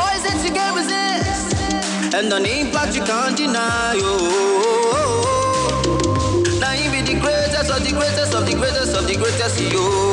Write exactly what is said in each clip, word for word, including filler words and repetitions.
Boys that you can't resist, and the impact you can't deny. Oh, now you be the greatest of the greatest of the greatest of the greatest. Yo.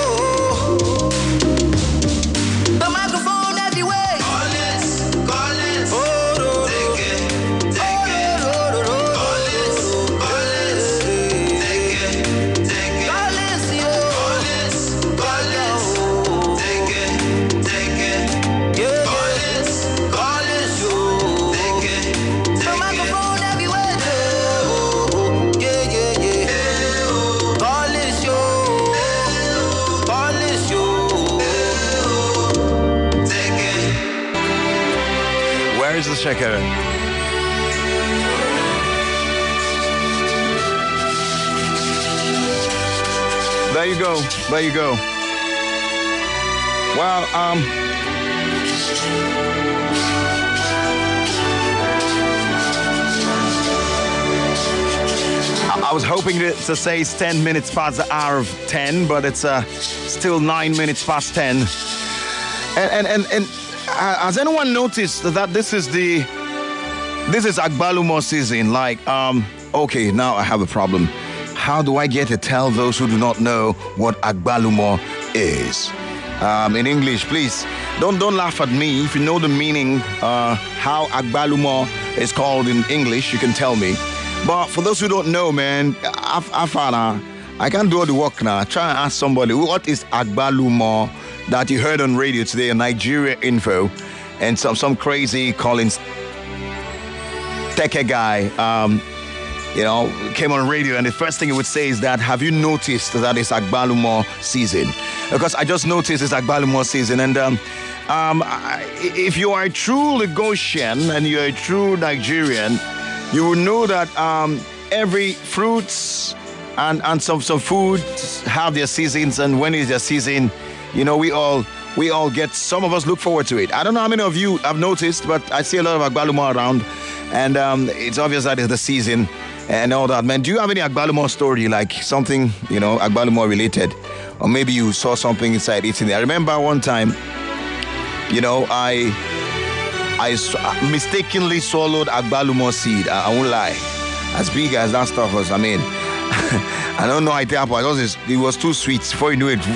Check it out. There you go. There you go. Well, um, I was hoping to, to say it's ten minutes past the hour of ten, but it's uh, still nine minutes past ten. And and and. and has anyone noticed that this is the this is Agbalumo season? Like, um, okay, now I have a problem. How do I get to tell those who do not know what Agbalumo is? Um, in English, please don't don't laugh at me. If you know the meaning, uh, how Agbalumo is called in English, you can tell me. But for those who don't know, man, I, I, I can't do all the work now. Try and ask somebody what is Agbalumo that you heard on radio today, a Nigeria info, and some some crazy Collins Teke guy, um, you know, came on radio, and the first thing he would say is that, have you noticed that it's Agbalumo season? Because I just noticed it's Agbalumo season, and um, um, I, if you are a true Lagosian and you're a true Nigerian, you will know that um, every fruits and, and some, some food have their seasons, and when is their season, you know, we all we all get, some of us look forward to it. I don't know how many of you have noticed, but I see a lot of Agbalumo around, and um, it's obvious that it's the season and all that. Man, do you have any Agbalumo story, like something, you know, Agbalumo related? Or maybe you saw something inside eating it. I remember one time, you know, I I mistakenly swallowed Agbalumo seed. I, I won't lie. As big as that stuff was, I mean, I don't know how it happened. It was too sweet. Before you knew it,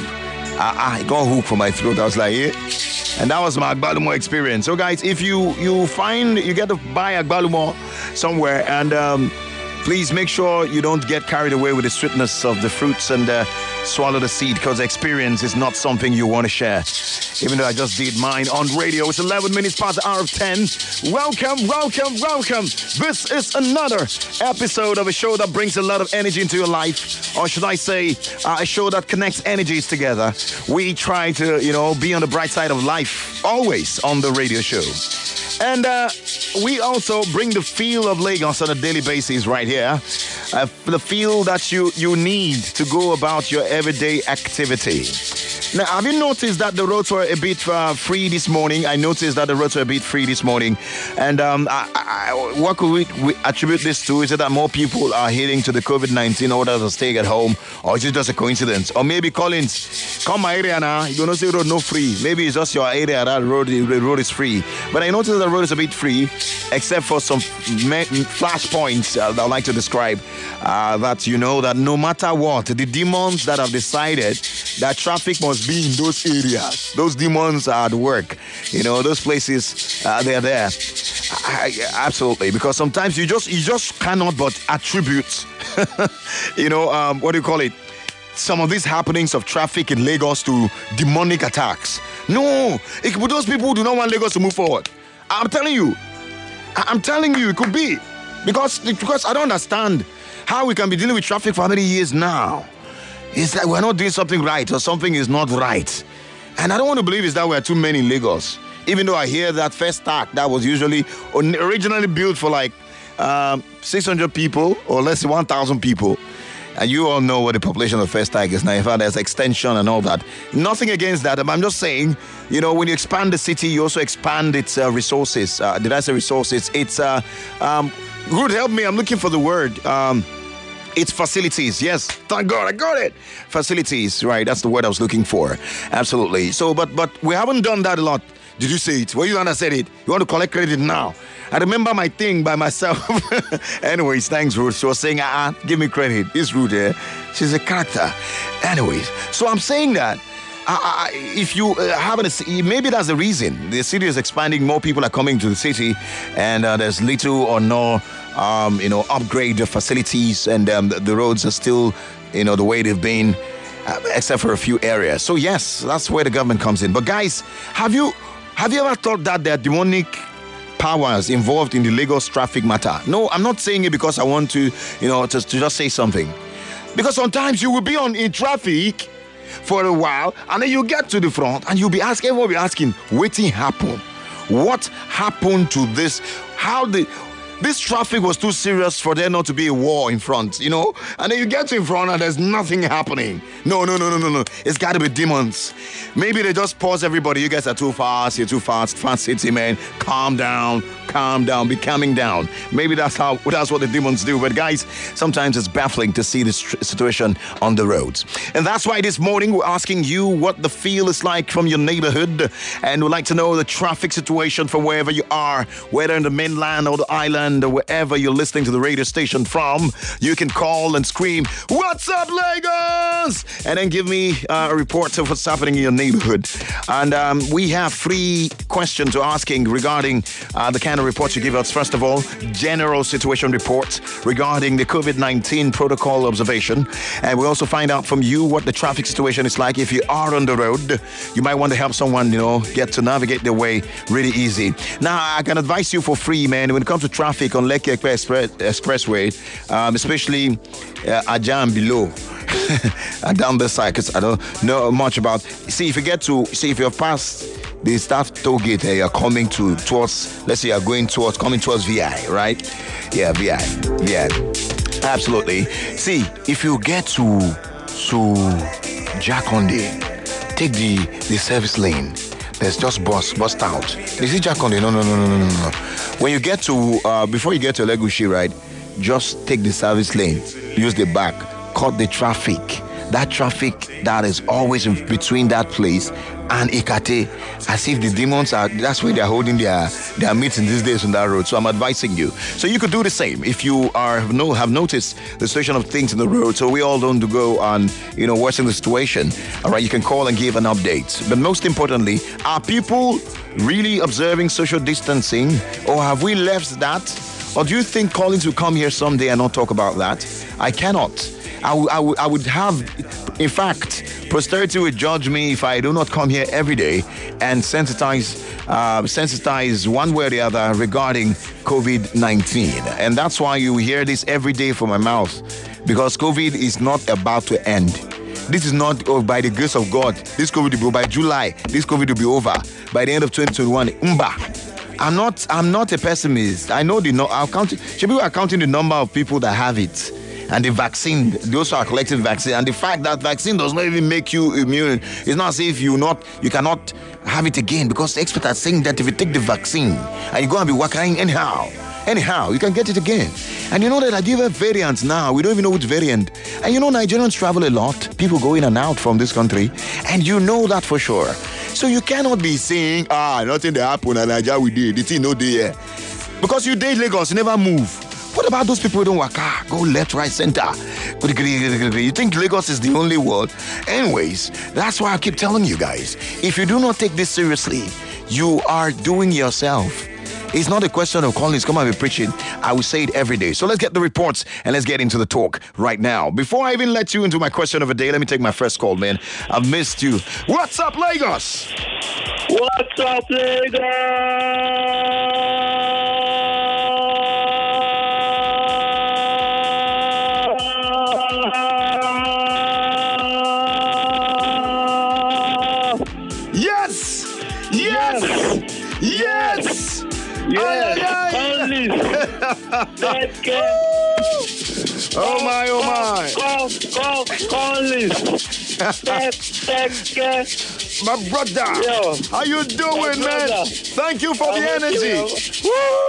I, I got hooked for my throat. I was like, yeah. And that was my Agbalumo experience. So guys, if you you find, you get to buy Agbalumo somewhere, and um, please make sure you don't get carried away with the sweetness of the fruits and uh, swallow the seed, because experience is not something you want to share. Even though I just did mine on radio. It's eleven minutes past the hour of ten. Welcome, welcome, welcome. This is another episode of a show that brings a lot of energy into your life. Or should I say, uh, a show that connects energies together. We try to, you know, be on the bright side of life, always on the radio show. And uh, we also bring the feel of Lagos on a daily basis right here. Uh, the feel that you, you need to go about your everyday activity. Now, have you noticed that the roads were a bit uh, free this morning? I noticed that the roads were a bit free this morning. And um, I, I, what could we, we attribute this to? Is it that more people are heading to the COVID nineteen order to stay at home? Or is it just a coincidence? Or maybe, Collins, come my area now, you're going to say road no free. Maybe it's just your area that road, the road is free. But I noticed that the road is a bit free, except for some flash points uh, that I'd like to describe. Uh, that you know that no matter what, the demons that have decided that traffic must be in those areas, those demons are at work. You know, those places, uh, they're there. I, I, absolutely, because sometimes you just you just cannot but attribute, you know, um, what do you call it? Some of these happenings of traffic in Lagos to demonic attacks. No, it, but those people do not want Lagos to move forward. I'm telling you, I'm telling you, it could be because because I don't understand how we can be dealing with traffic for how many years now. It's like we're not doing something right, or something is not right. And I don't want to believe it's that we're too many in Lagos. Even though I hear that first act that was usually originally built for like um, six hundred people or less than one thousand people. And you all know what the population of First Tag is now. In fact, there's extension and all that. Nothing against that. I'm just saying, you know, when you expand the city, you also expand its uh, resources. Uh, did I say resources? It's, uh, um, Rude, help me. I'm looking for the word. Um, It's facilities. Yes, thank God, I got it. Facilities, right? That's the word I was looking for. Absolutely. So, but but we haven't done that a lot Did you say it? Were you the one that said it? You want to collect credit now? I remember my thing by myself. Anyways, thanks, Ruth. She was saying, ah, uh-uh, give me credit. It's Ruth here. She's a character. Anyways, so I'm saying that uh, if you uh, haven't, maybe that's the reason. The city is expanding. More people are coming to the city, and uh, there's little or no, um, you know, upgrade facilities, and um, the, the roads are still, you know, the way they've been, uh, except for a few areas. So yes, that's where the government comes in. But guys, have you have you ever thought that there are demonic powers involved in the Lagos traffic matter? No, I'm not saying it because I want to, you know, to, to just say something. Because sometimes you will be on in traffic for a while, and then you get to the front, and you'll be asking, everyone will be asking, waiting happen. What happened to this? How the this traffic was too serious for there not to be a war in front, you know? And then you get to in front and there's nothing happening. No, no, no, no, no, no. It's got to be demons. Maybe they just pause everybody. You guys are too fast. You're too fast. Fast city, man. Calm down. Calm down. Be calming down. Maybe that's how that's what the demons do. But guys, sometimes it's baffling to see this tr- situation on the roads. And that's why this morning we're asking you what the feel is like from your neighborhood. And we'd like to know the traffic situation from wherever you are, whether in the mainland or the island, or wherever you're listening to the radio station from. You can call and scream, "What's up, Lagos?" And then give me uh, a report of what's happening in your neighborhood. And um, we have three questions to asking regarding uh, the kind of reports you give us. First of all, general situation reports regarding the COVID nineteen protocol observation. And we also find out from you what the traffic situation is like. If you are on the road, you might want to help someone, you know, get to navigate their way really easy. Now, I can advise you for free, man, when it comes to traffic on Lekki Express, Expressway, um, especially uh, Aja and below. Down this side, because I don't know much about. See, if you get to, see, if you're past the staff toll gate, uh, you're coming to towards, let's say you're going towards, coming towards V I, right? Yeah, V I. Yeah, absolutely. See, if you get to, to Jakonde, take the, the service lane. There's just bus, bust out. Is it Jakonde? No, no, no, no, no, no, no. When you get to, uh, before you get to Legushi, right, just take the service lane, use the back, cut the traffic. That traffic that is always in between that place and Ikate, as if the demons are, that's where they're holding their, their meeting these days on that road. So I'm advising you. So you could do the same if you are no have noticed the situation of things in the road. So we all don't go and, you know, worsen the situation. All right, you can call and give an update. But most importantly, are people really observing social distancing, or have we left that? Or do you think Collins will come here someday and not talk about that? I cannot. I, w- I, w- I would have, in fact, posterity would judge me if I do not come here every day and sensitize, uh, sensitize one way or the other regarding COVID nineteen. And that's why you hear this every day from my mouth, because COVID is not about to end. This is not, oh, by the grace of God, this COVID will be by July, this COVID will be over. By the end of twenty twenty-one, umba. I'm not, I'm not a pessimist. I know the, no, I'll count, people are counting the number of people that have it. And the vaccine, those who are collecting vaccine, and the fact that vaccine does not even make you immune. It's not as if you not you cannot have it again, because the experts are saying that if you take the vaccine and you go and be working anyhow, anyhow, you can get it again. And you know that I do have variants now. We don't even know which variant. And you know, Nigerians travel a lot. People go in and out from this country, and you know that for sure. So you cannot be saying, ah, nothing that happened and Nigeria we did. The thing no day, because you did Lagos, you never move. What about those people who don't work? Ah, go left, right, center. You think Lagos is the only world? Anyways, that's why I keep telling you guys, if you do not take this seriously, you are doing yourself. It's not a question of calling, come and be preaching. I will say it every day. So let's get the reports and let's get into the talk right now. Before I even let you into my question of the day, let me take my first call, man. I've missed you. What's up, Lagos? What's up, Lagos? Yes! Yes! Yes! Yes! Only! Let's go! Oh my, oh my! Call, call, call this! Let's go! My brother! Yo! How you doing, man? Brother. Thank you for How the about energy!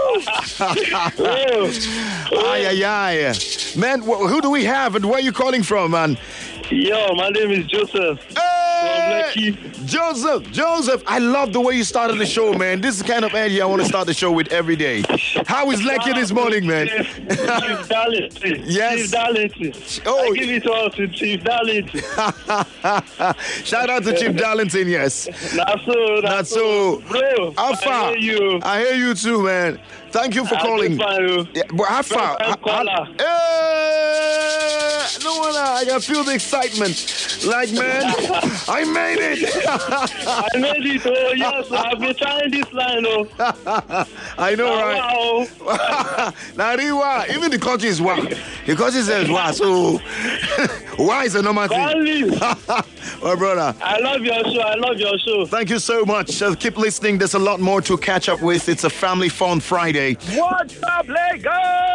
Yo! Ay, ay, ay. Man, wh- who do we have and where are you calling from, man? Yo, my name is Joseph. Hey! Lekki. Joseph, Joseph, I love the way you started the show, man. This is the kind of energy I want to start the show with every day. How is Lekki this morning, man? Chief Darlington. Yes. Chief Darlington. Oh. I give it all to Chief Darlington. Shout out to Chief Darlington, yes. That's so. That's so. Bro, How far? I hear you. I hear you too, man. Thank you for I calling. fine, Yeah, but how far? First time caller. Hey, no one, I can feel the excitement. Like, man, I made it. I made it. Oh, yes. I've been trying this line. Oh. I know, right? Wow. Now, Riwa, even the country is wow. The country says wow, so why is a normal thing? Conley, Oh, brother. I love your show. I love your show. Thank you so much. Uh, keep listening. There's a lot more to catch up with. It's a family fun Friday. What's up, Lagos?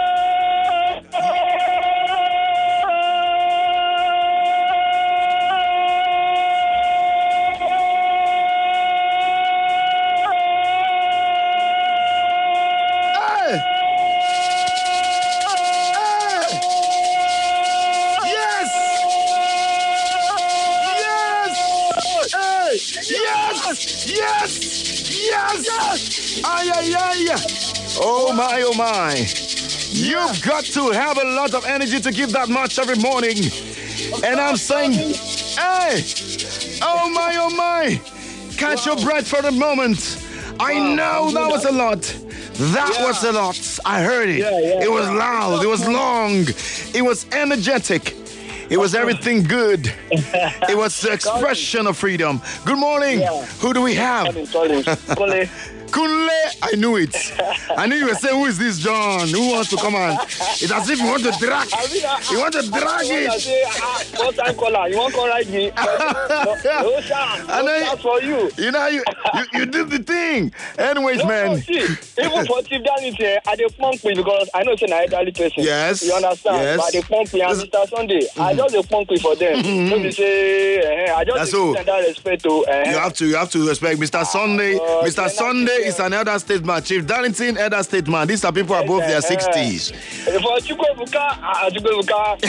Hey! Hey! Yes! Yes! Hey! Yes! Yes! Yes! Ay, ay, ay! Oh my, oh my. You've got to have a lot of energy to give that much every morning. And I'm saying, hey, oh my, oh my. Catch your breath for a moment. I know that was a lot. That Yeah. was a lot. I heard it. Yeah, yeah, it was yeah. loud. It was long. It was energetic. It was everything good. It was the expression of freedom. Good morning. Yeah. Who do we have? Sorry. Conley. Kunle, I knew it. I knew you were saying, who is this John? Who wants to come on? It's as if you want to drag. You want to drag I it. say, ah, first time caller. You want to correct me? No, chance. I know No you- chance for you. You know, you, you, you did the thing. Anyways, No, no, man. see, even for Chief Darlington, I dey pump with because I know it's an elderly person. Yes, You understand? yes. But I dey pump with and This- Mister Sunday. I just dey pump with for them. Don't be say, eh, I just That's dey all. send that respect to. Eh, You have to, you have to respect Mister Sunday. uh, Mister yeah, Sunday yeah. is an elder statesman. Chief Darlington, elder statesman. These are people above their eh, sixties. eh, For Chukwuebuka, ah, Chukwuebuka,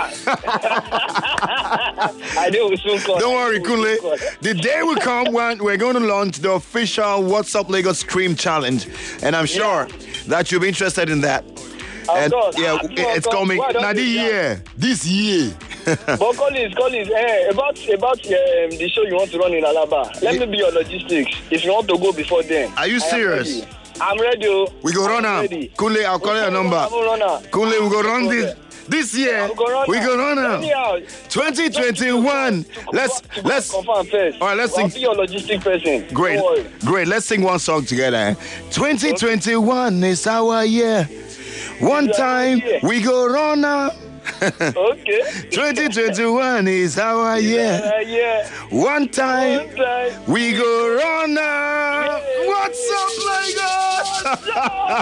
ah. I dey will soon call. Don't worry, I dey will soon Kunle. call. The day will come when we're going to launch the official What's Up Lagos Scream Challenge. And I'm sure that you'll be interested in that. And course. yeah, Ah, it- no, it's of course. coming. Why don't Now, this you- year. This year. But Collins, Collins, eh, about about um, the show you want to run in Alaba. Let me be your logistics. If you want to go before then. Are you I am serious? ready. I'm ready. oh. We go run I'm am. ready. Kunle, I'll call your number. I'm gonna run am. Kunle, we go run this. This year, I'm gonna run we go run am. Anyhow, twenty twenty-one. Let's to go let's. confirm first. All right, let's I'll sing. be your logistic person. Great, Don't worry. great. Let's sing one song together. twenty twenty-one is our year. One It's our time year. we go run am. Okay. twenty twenty-one is our year. Uh, yeah. One time One time. we go run am. What's up, Lagos?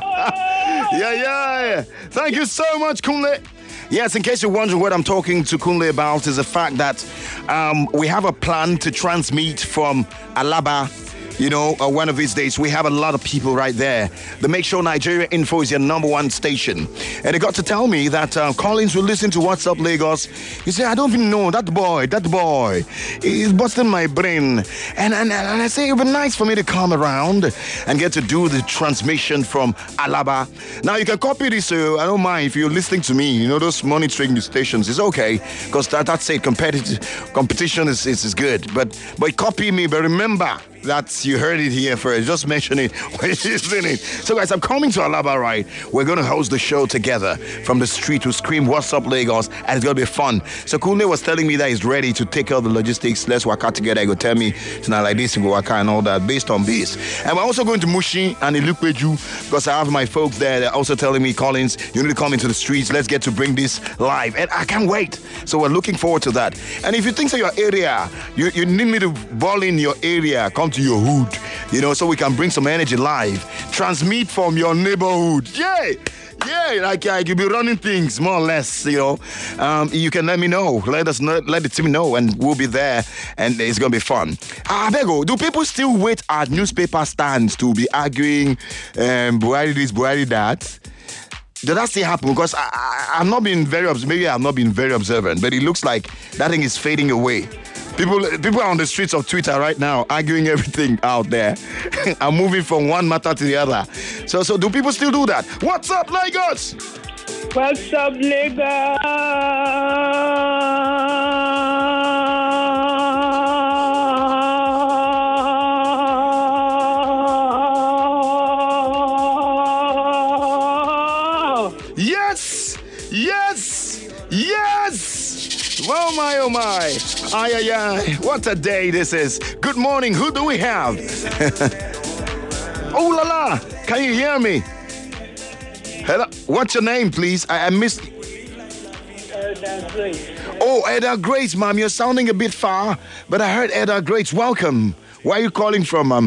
Yeah, yeah. Thank you so much, Kunle. Yes, in case you're wondering what I'm talking to Kunle about is the fact that um, we have a plan to transmit from Alaba. You know, uh, one of these days, we have a lot of people right there. The Make Sure Nigeria Info is your number one station. And they got to tell me that uh, Collins will listen to What's Up Lagos. He said, I don't even know, that boy, that boy, he's busting my brain. And, and, and I say, it would be nice for me to come around and get to do the transmission from Alaba. Now, you can copy this, uh, I don't mind if you're listening to me, you know, those monitoring stations, it's okay. Because that, that's it, competitive, competition is, is, is good. But, but copy me, but remember, that you heard it here first. Just mention it when you're listening. So, guys, I'm coming to Alaba, right? We're going to host the show together from the street to scream What's Up Lagos, and it's going to be fun. So, Kunle was telling me that he's ready to take out the logistics. Let's work out together. He go tell me tonight like this, we go work out and all that based on this. And we're also going to Mushi and Ilupeju because I have my folks there. They're also telling me, Collins, you need to come into the streets. Let's get to bring this live. And I can't wait. So, we're looking forward to that. And if you think so, your area, you, you need me to ball in your area, come to your hood, you know, so we can bring some energy live. Transmit from your neighborhood. Yay! Yeah, like, like you'll be running things more or less, you know. Um, you can let me know. Let us know, let the team know, and we'll be there, and it's gonna be fun. Ah, Bego, do people still wait at newspaper stands to be arguing, um, Buhari this, Buhari that? Does that still happen? Because I, I, I'm not being very, obs- maybe I'm not being very observant, but it looks like that thing is fading away. People, people are on the streets of Twitter right now arguing everything out there. I'm moving from one matter to the other. So, so do people still do that? What's up, Lagos? What's up, Lagos? Yes, yes, yes. Oh my, oh my. Ay, ay, ay. What a day this is. Good morning. Who do we have? Oh la la. Can you hear me? Hello. What's your name, please? I, I missed. Elder Grace. Oh, Elder Grace, ma'am. You're sounding a bit far, but I heard Elder Grace. Welcome. Where are you calling from, ma'am?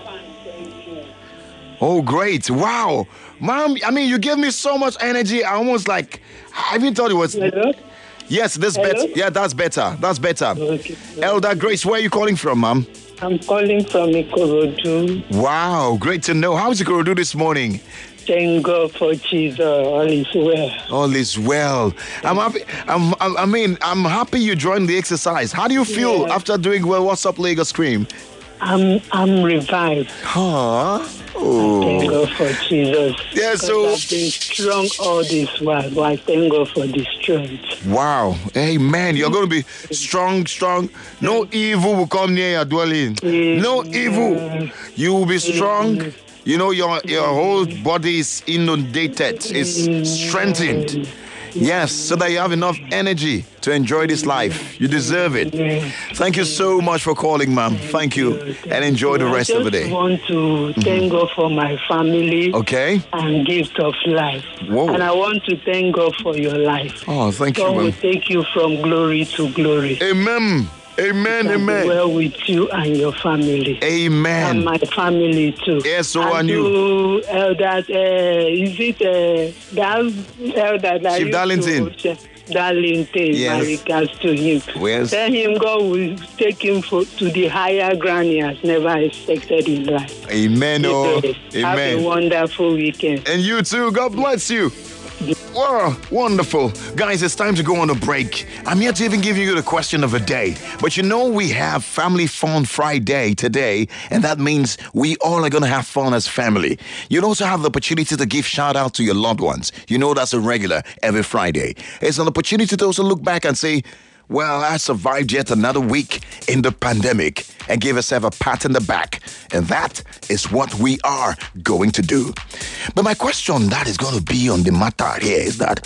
Oh, great. Wow. Mom, I mean, you gave me so much energy. I almost like, I even thought it was. Hello? Yes, this Hello? better. Yeah, that's better. That's better. Okay. Elder Grace, where are you calling from, ma'am? I'm calling from Ikorodu. Wow, great to know. How's Ikorodu this morning? Thank God for Jesus. All is well. All is well. I'm happy. I'm, I'm, I mean, I'm happy you joined the exercise. How do you feel Yeah. after doing well? What's up, Lagos Scream? I'm I'm revived. Huh? Thank Oh. God for Jesus. Yeah, Because so- I've been strong all this while, but I thank God for the strength. Wow. Amen. You're going to be strong, strong. No evil will come near your dwelling. No evil. You will be strong. You know, your, your whole body is inundated, is strengthened. Yes, so that you have enough energy to enjoy this life. You deserve it. Thank you so much for calling, ma'am. Thank you. And enjoy the rest of the I just day. want to thank God for my family Okay? and gift of life. Whoa. And I want to thank God for your life. Oh, thank you, God will ma'am. take you from glory to glory. Amen. Amen. And be Amen. well with you and your family. And Amen. my family too. Yes, so and and you. to Elder, uh, is it uh, that Elder that Chief used Darlington. to- Darlington, Yes. my regards to him. Yes. Tell him God will take him for, to the higher ground he has never expected in life. Amen. Oh, Have a amen. wonderful weekend. And you too. God bless you. Wow, wonderful. Guys, it's time to go on a break. I'm here to even give you the question of the day. But you know, we have Family Fun Friday today, and that means we all are going to have fun as family. You'll also have the opportunity to give shout out to your loved ones. You know, that's a regular every Friday. It's an opportunity to also look back and say, well, I survived yet another week in the pandemic, and give yourself a pat in the back. And that is what we are going to do. But my question that is going to be on the matter here is that,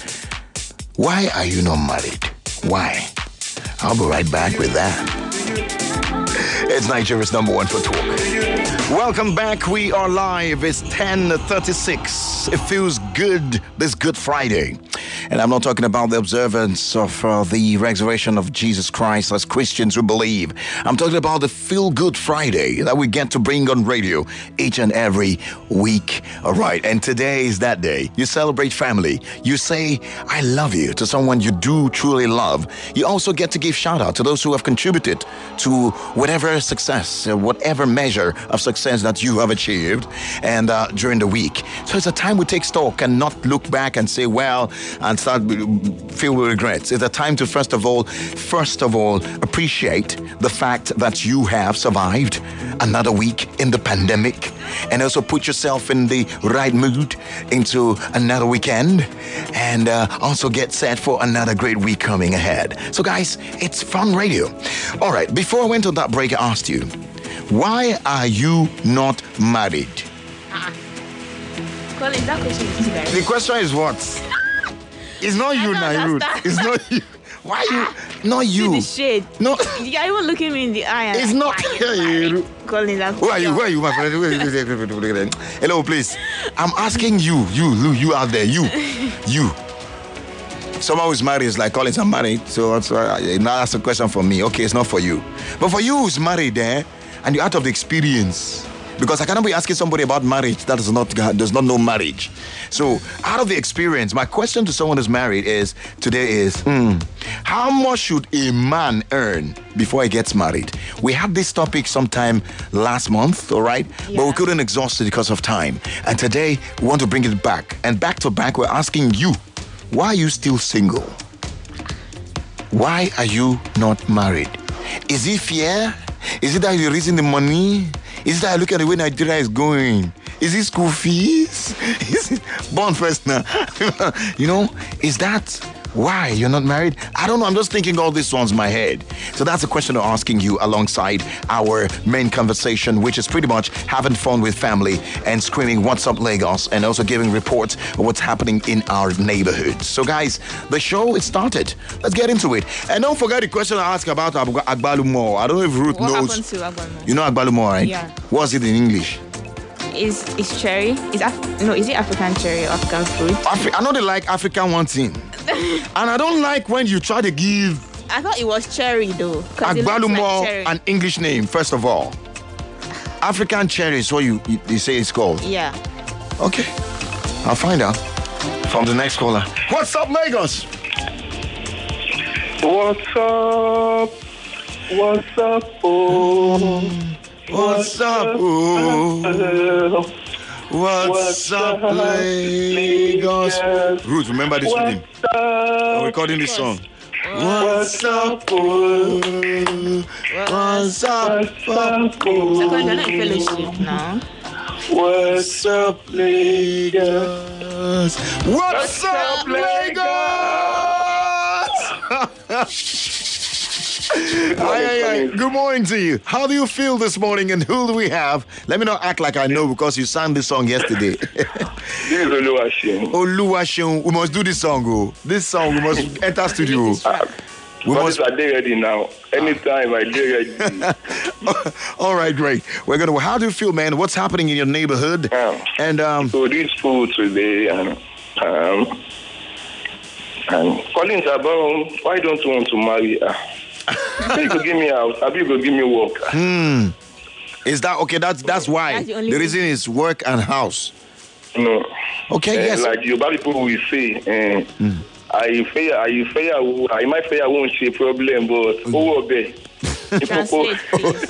why are you not married? Why? I'll be right back with that. It's Nigeria's number one for talk. Welcome back. We are live. It's ten thirty-six. It feels good this Good Friday. And I'm not talking about the observance of uh, the resurrection of Jesus Christ as Christians who believe. I'm talking about the Feel Good Friday that we get to bring on radio each and every week. All right. And today is that day. You celebrate family. You say, I love you to someone you do truly love. You also get to give shout out to those who have contributed to whatever success, uh, whatever measure of success that you have achieved and uh, during the week. So it's a time we take stock and not look back and say, well, and start filled with regrets. It's a time to first of all, first of all, appreciate the fact that you have survived another week in the pandemic, and also put yourself in the right mood into another weekend, and uh, also get set for another great week coming ahead. So guys, it's fun radio. All right, before I went on that break, I asked you, why are you not married? Colin, that question is very. The question is what? It's not you, don't Nairut. understand. It's not you. Why you? Not See you. the shade. No. You're even looking me in the eye. And It's like, not why you married? you. Colin, that Who are you? Who are you, my friend? Hello, please. I'm asking you, you, you, you out there, you, you. Someone who's married is like Collins, I'm married. So that's why now that's a question for me. Okay, it's not for you. But for you who's married there, and you're out of the experience. Because I cannot be asking somebody about marriage that does not does not know marriage. So out of the experience, my question to someone who's married is today is hmm, how much should a man earn before he gets married? We had this topic sometime last month, all right? Yeah. But we couldn't exhaust it because of time. And today we want to bring it back. And back to back, we're asking you, why are you still single? Why are you not married? Is he fear? Is it that you're raising the money? Is it that I look at the way Nigeria is going? Is it school fees? Is it born first now? You know, is that why you're not married? I don't know. I'm just thinking all this one's my head. So that's a question I'm asking you alongside our main conversation, which is pretty much having fun with family and screaming "What's up, Lagos?" and also giving reports of what's happening in our neighborhood. So, guys, the show is started. Let's get into it. And don't forget the question I asked about Ag- Agbalumo. I don't know if Ruth What knows. happened to Agbalumo? You know Agbalumo, right? Yeah. What's it in English? Is is cherry? Is Af- no? Is it African cherry or African fruit? Afri- I know they like African one thing. And I don't like when you try to give I thought it was cherry though. 'Cause it looks Agbalumo like cherry. an English name, first of all. African cherry is what you, you, you say it's called. Yeah. Okay. I'll find out from the next caller. What's up, Lagos? What's up? What's up? Oh. What's up? Oh. What's, What's up, up, Lagos? Lagos? Ruth, remember this rhythm. What's I'm up? recording this song. What's up? Oh. What's up? What's up? So Oh. you're not in fellowship now. What's up, Lagos? What's up, Lagos? Aye, aye, aye. Good morning to you. How do you feel this morning and who do we have? Let me not act like I know because you sang this song yesterday. This is Oluwaseun. Oluwaseun, we must do this song. Oh. This song, we must enter studio. We But must. I dey ready now. Anytime I dey ready. All right, great. We're gonna. How do you feel, man? What's happening in your neighborhood? Yeah. And um, So this food today, and um, and Collins about why don't you want to marry her? You go give me house, Abi you go give me work. is that okay? That's that's why. That's the The, only thing. reason is work and house. No. Okay, Eh, yes. Like Yoruba people will say, eh, I fear, I fear, I might fear won't see problem, but oh, okay. Translate, please.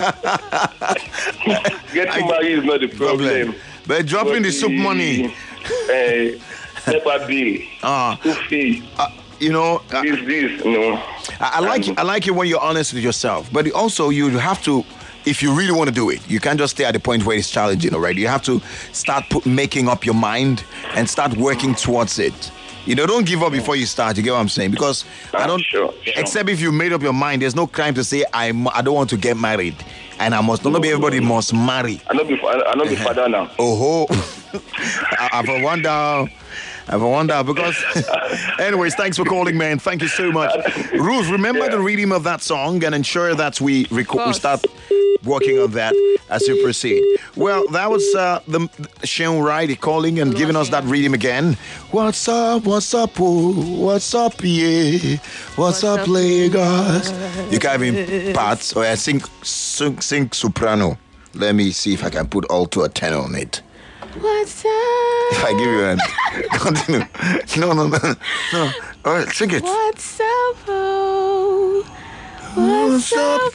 Getting married is not the problem. But dropping the But soup money, Uh, Pepper bill, uh, school fee, uh, you know, uh, this, this, no. I, I like I like it when you're honest with yourself. But also, you have to, if you really want to do it, you can't just stay at the point where it's challenging already. You have to start put, making up your mind and start working towards it. You know, don't give up before you start. You get what I'm saying? Because I Ah, don't, sure, sure. except if you made up your mind, there's no crime to say I'm, I don't want to get married, and I must not be everybody must marry. I know before, I know be father now. Oh, I, I've a wonder. I've a wonder because. Anyways, thanks for calling, man. Thank you so much, Ruth. Remember Yeah. the rhythm of that song and ensure that we record. We course. start working on that as you proceed. Well, that was uh, the Sean Wright calling and giving us that rhythm again. What's up? What's up? Oh, what's up? Yeah. What's, What's up, up, Lagos? You can't even parts or I sing, sing sing soprano. Let me see if I can put alto or tenor on it. What's up? If I give you an continue. No, no, no. No. All right, sing it. What's up, oh? What's up,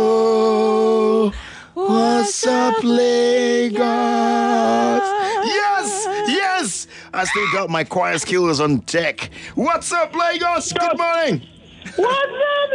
oh? What's up, Lagos? Yes, yes. I still got my choir skills on deck. What's up, Lagos? Good morning. What's up,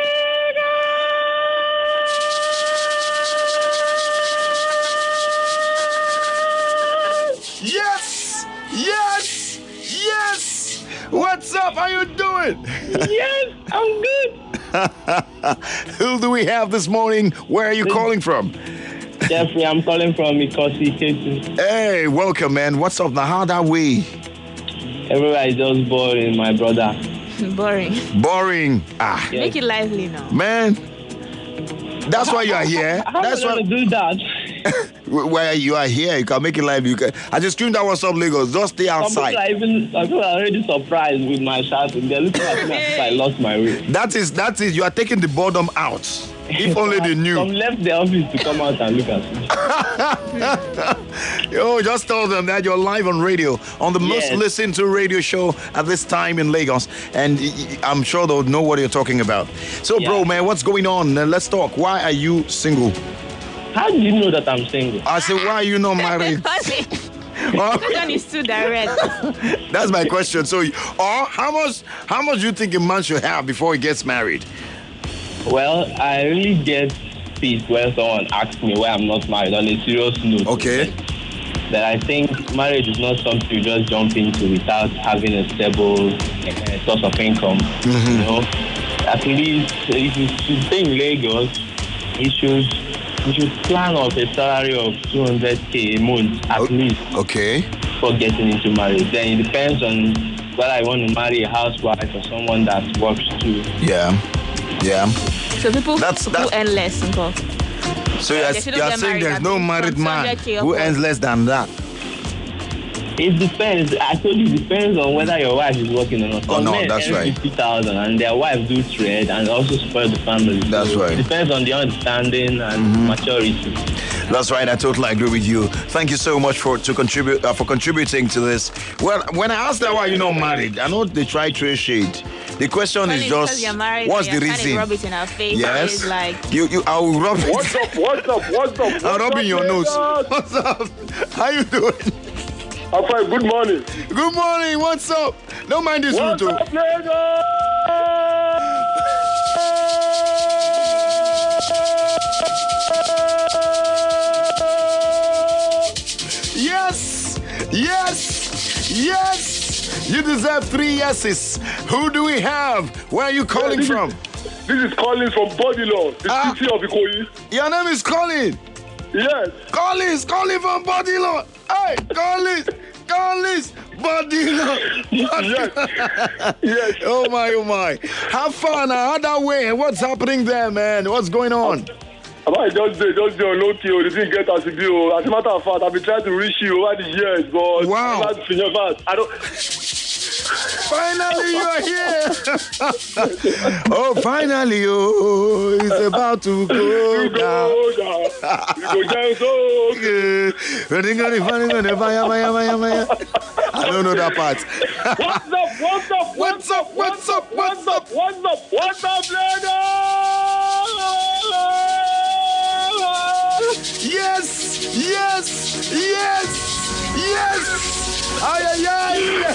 Yes, yes, yes. What's up? How you doing? Yes, I'm good. Who do we have this morning? Where are you calling from? Jeffrey, I'm calling from Ikosi, Ketu. Hey, welcome, man. What's up now? How that we? Everywhere is just boring, my brother. Boring. Boring. Ah, Make it lively now. man. That's why you are here. How That's am I why gonna do that? where you are here. You can make it live. You can. I just streamed that What's Up Lagos. Just stay Some people outside. are even some people are already surprised with my shouting. They're looking at me as if I lost my way. That is that is. You are taking the boredom out. If only they Some knew. left the office to come out and look at me. Oh, just tell them that you're live on radio on the most Yes. listened to radio show at this time in Lagos, and y- y- I'm sure they'll know what you're talking about. So, bro, Yeah. man, what's going on? Uh, let's talk. Why are you single? How do you know that I'm single? I said, why are you not married? Oh, This one is too direct. that's my question. So, or how much? How much do you think a man should have before he gets married? Well, I really get pissed when someone asks me why I'm not married on a serious note. Okay. That I think marriage is not something you just jump into without having a stable uh, source of income. Mm-hmm. You know, at least if you stay in Lagos, you should you should plan of a salary of two hundred k a month at okay. least. Okay. For getting into marriage, then it depends on whether I want to marry a housewife or someone that works too. Yeah, yeah. So people that's, who that's, earn less, simple. So you're, you're saying there's no married man who earns less than that? It depends. I told you it depends on whether your wife is working or not. Some oh no, men that's earn right. fifty thousand and their wife do trade and also support the family. That's so right. It depends on the understanding and mm-hmm. maturity. That's right. I totally agree with you. Thank you so much for to contribute uh, for contributing to this. Well, when I asked her why you're not married, I know they try to shade. The question well, is just married, what's the reason? Rub it in our face. Yes. Like you, you. I will rub. What's up? What's up? What's up? I'm rubbing your nose. What's up? How you doing? I'm fine. Good morning. Good morning. What's up? Don't mind this What's route. up, Lagos? Yes, yes, yes. You deserve three yeses. Who do we have? Where are you calling yeah, this from? Is, this is Colin from Bodilon, the uh, city of Ikoyi. Your name is Colin? Yes. Collins, Colin from Bodilon. Hey, Collins, Collins, Bodilon. Yes. Yes. Oh my, oh my. Have fun. How that way? What's happening there, man? What's going on? I just did, just did on no T O. They didn't get us to do. As a matter of fact, I've been trying to reach you over the years, but wow. I don't. Finally, you're here. Oh, finally, oh, it's about to go down. I don't know that part. What's up? What's up? What's up? What's up? What's up? What's up? What's up, Lagos? Yes, yes, yes, yes. Ay, ay, ay.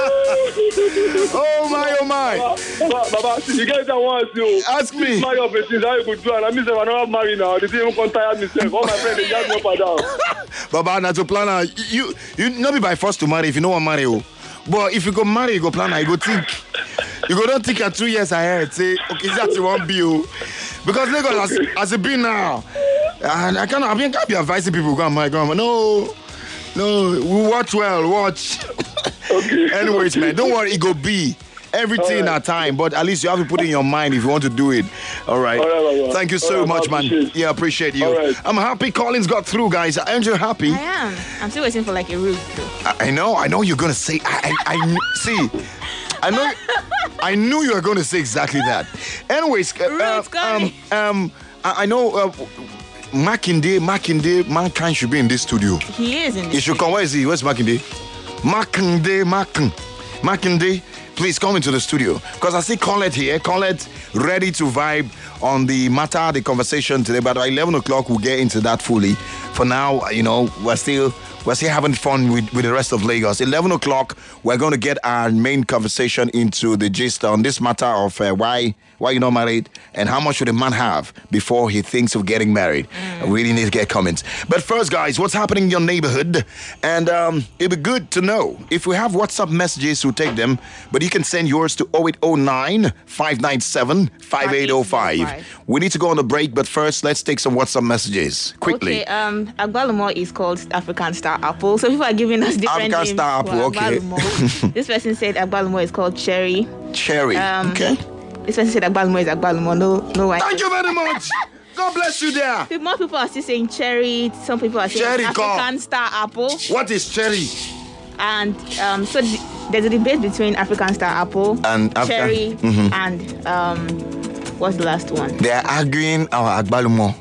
Oh my, oh my. Baba, Baba, you guys that want you. Ask me. Marry up a thing how you could do, and I miss if I never marry now. They didn't even tire myself. All my friends they just go up and down. Baba, now to plan, you you not be by force to marry if you don't want to marry. Oh. But if you go marry, you go plan, you go think. You go don't think at two years ahead. Say, okay, that's one bill. Because Lagos as, as a be now, and I can't, I mean, can't be advising people go and marry, go and marry. No. No, we watch well, watch. Okay. Anyways, man, don't worry, it go be. Everything right. at time, but at least you have to put it in your mind if you want to do it. All right. All right, all right. Thank you so right, much, man. Appreciate. Yeah, appreciate you. Right. I'm happy Collins got through, guys. Aren't you happy? I am. I'm still waiting for like a root. I, I know. I know you're gonna say. I. I, I see. I know. I knew you were going to say exactly that. Anyways, uh, um, um, I, I know. Uh, Makinde, Makinde, mankind should be in this studio. He is in this He should come. Where is he? Where's Makinde? Makinde, Makinde, Makinde, please come into the studio. Because I see Colette here. Colette ready to vibe on the matter, the conversation today. But at eleven o'clock, we'll get into that fully. For now, you know, we're still... We're still having fun with, with the rest of Lagos. eleven o'clock, we're going to get our main conversation into the gist on this matter of uh, why why you're not married and how much should a man have before he thinks of getting married. Mm. We really need to get comments. But first, guys, what's happening in your neighborhood? And um, it'd be good to know. If we have WhatsApp messages, we'll take them. But you can send yours to oh eight oh nine, five nine seven, five eight oh five. We need to go on a break, but first, let's take some WhatsApp messages quickly. Okay, um, Agbalumo is called African Star Apple. So people are giving us different African names. Star Apple, okay. This person said Agbalumo is called Cherry. Cherry, um, okay. This person said Agbalumo is Agbalumo. No, no why. Thank you very much. God bless you there. More people are still saying Cherry. Some people are saying cherry African call. Star Apple. What is Cherry? And um, so th- there's a debate between African Star Apple and Cherry Africa. Mm-hmm. and um, what's the last one? They are arguing about Agbalumo.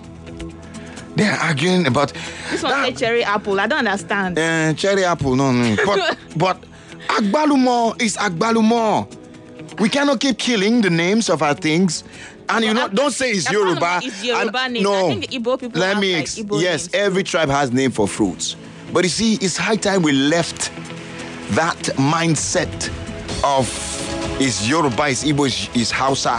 They are arguing about this one. Say Cherry Apple. I don't understand. Uh, cherry Apple, no, no. But but Agbalumo is Agbalumo. We cannot keep killing the names of our things. And you know, don't say it's Yoruba. It's Yoruba and, name. No, I think the Igbo people let have me like ex- Igbo yes, names. Every tribe has name for fruits. But you see, it's high time we left that mindset of is Yoruba, is Igbo, is, is Hausa.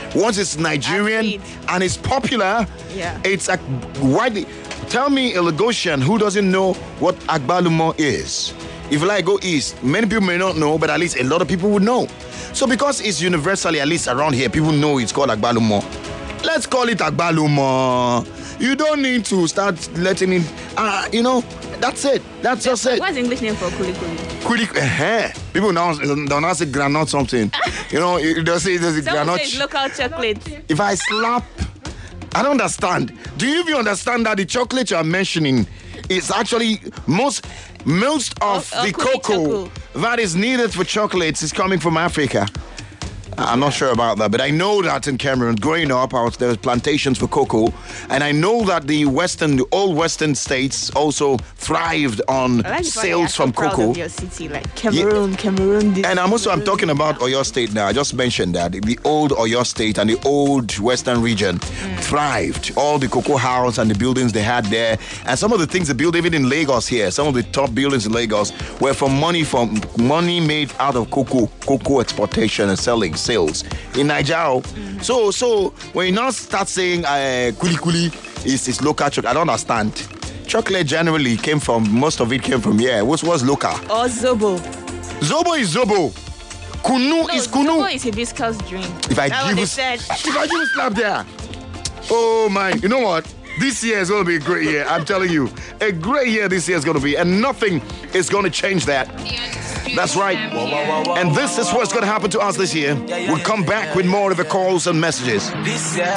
Once it's Nigerian and it's popular, Yeah. it's like widely. Tell me a Lagosian who doesn't know what agbalumo is. If you like go east, many people may not know, but at least a lot of people would know. So because it's universally, at least around here, people know it's called agbalumo. Let's call it agbalumo. You don't need to start letting it, uh, you know, that's it. That's just it. What's the English name for kuli kuli? Kuli, uh, people now don't now say granite something. You know, you don't say there's a Someone granite. says local chocolate. If I slap, I don't understand. Do you even understand that the chocolate you are mentioning is actually most most of Oh, oh, the cookie cocoa choco. that is needed for chocolates is coming from Africa? I'm not sure about that, but I know that in Cameroon, growing up, I was, there was plantations for cocoa, and I know that the western, the old western states also thrived on I like the fact that sales you're so from proud cocoa. of your city, like Cameroon, Cameroon. This, And I'm also I'm Cameroon talking about that. Oyo State now. I just mentioned that the old Oyo State and the old Western region thrived. All the cocoa house and the buildings they had there, and some of the things they built even in Lagos here. Some of the top buildings in Lagos were from money from money made out of cocoa, cocoa exportation and selling sales in Nigeria. So so when you now start saying uh, kuli kuli is is local chocolate, I don't understand. Chocolate generally came from most of it came from here. What was local? Or Zobo. Zobo is Zobo. Kunu No, is Kunu. Zobo is hibiscus drink. If I That's what give they you, said. if I give you slap there, oh my! You know what? This year is going to be a great year. I'm telling you, a great year this year is going to be, and nothing is going to change that. That's right. And this is what's going to happen to us this year. We'll come back with more of the calls and messages. This year,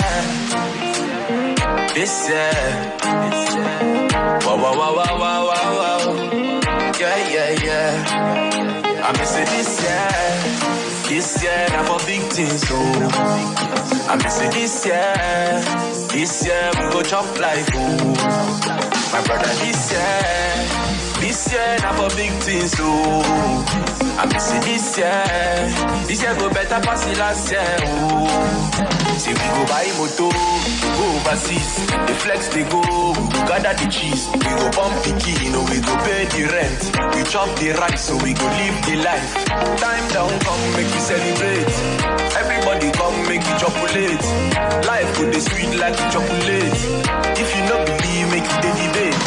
this year, wow, wow, wow, wow, wow, wow, wow. Yeah, yeah, yeah. I'm missing this year, this year, I'm for big things, so I'm missing this year, this year, we go chop life, oh. My brother, this year. This year, not for big things, so I'm missing this year. This year go better pass the last year, oh. See, we go buy moto, go overseas. The flex, they go, we go gather the cheese. We go bump the key, you know, we go pay the rent. We chop the rice, so we go live the life. Time down, come make you celebrate. Everybody come make you chocolate. Life go the sweet like chocolate. If you not believe, make you the debate.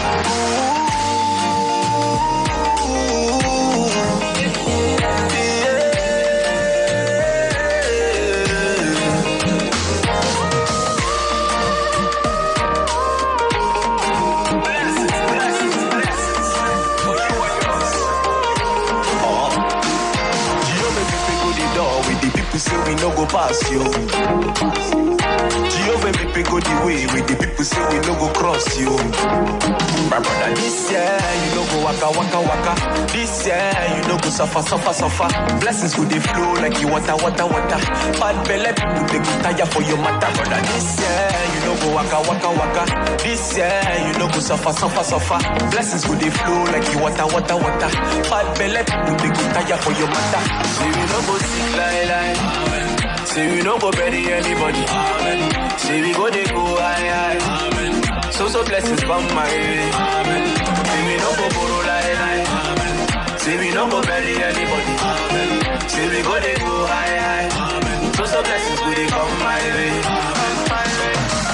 Say we no go pass you. Jehovah make me go the way with the people say we no go cross you. My brother, this year you no go waka waka waka. This year you no go suffer suffer suffer. Blessings go they flow like you water water water. Bad belly people they go tire for your matter. Brother, this year you no go waka waka waka. This year you no go suffer suffer suffer. Blessings go they flow like you water water water. Bad belly people they go tire for your matter. Say we no go sick like like. Say we no go bury anybody. Amen. Say we go they go high high. Amen. So so blessings come my way. Amen. Say we no go borrow like like. Amen. Say we no go bury anybody. Amen. Say we go they go high high. Amen. So so blessings go they come my way. Amen. My way.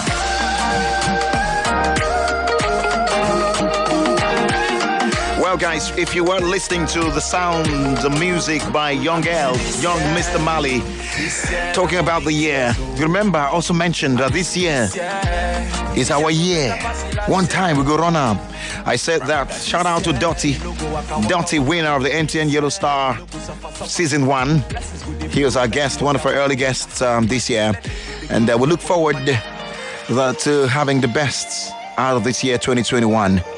Well, guys, if you were listening to the sound, the music by Young L, Young Mister Mali, talking about the year, you remember I also mentioned that this year is our year. One time we go run up. I said that. Shout out to Dottie. Dottie, winner of the M T N Yellow Star Season one. He was our guest, one of our early guests um, this year. And uh, we look forward uh, to having the best out of this year, twenty twenty-one.